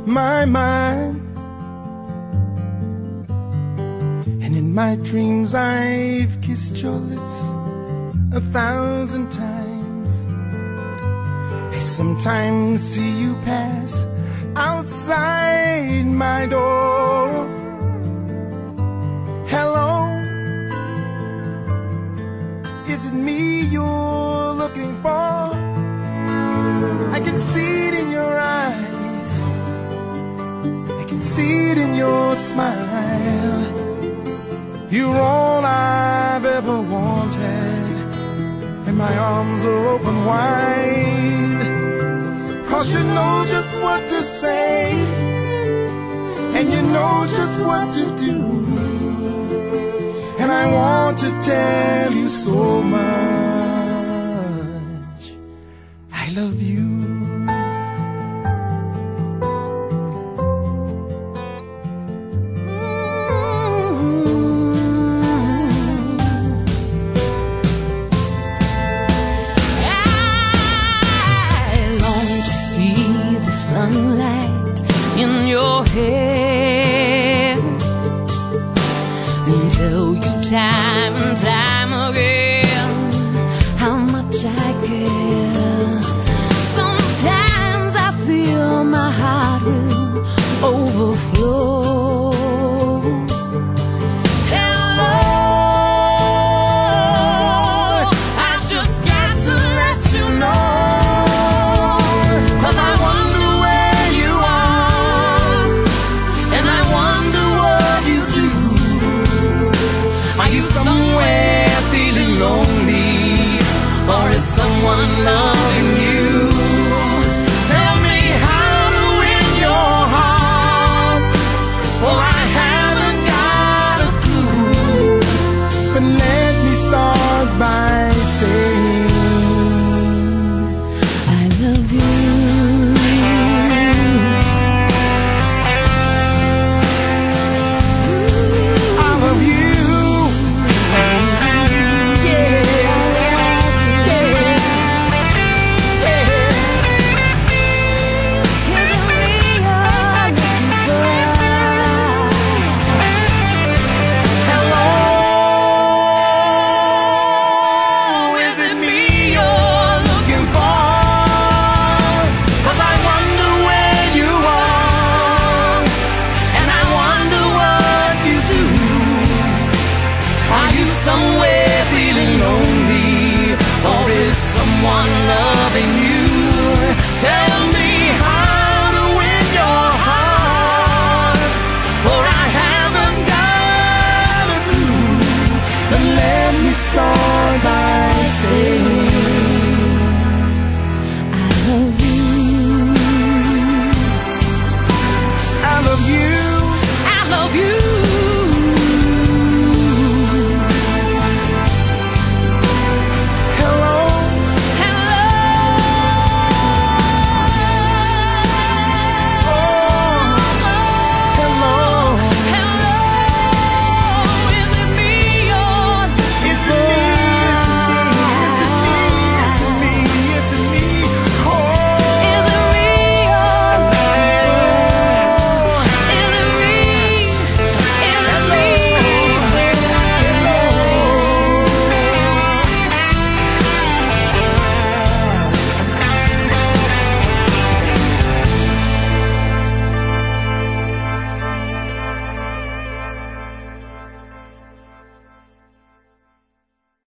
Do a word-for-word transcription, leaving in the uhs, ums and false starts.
my mind. And in my dreams I've kissed your lips a thousand times. I sometimes see you pass outside my door. Hello, is it me you're looking for? I can see it in your eyes, I can see it in your smile. You're all I've ever wanted, and my arms are open wide. 'Cause you know just what to say, and you know just what to do. And I want to tell you so much I love you. Sunlight in your hair, and tell you time and time again how much I care. Sometimes I feel my heart will overflow. Hello, I've just got to let you know, 'cause I want somewhere feeling lonely, or is someone love?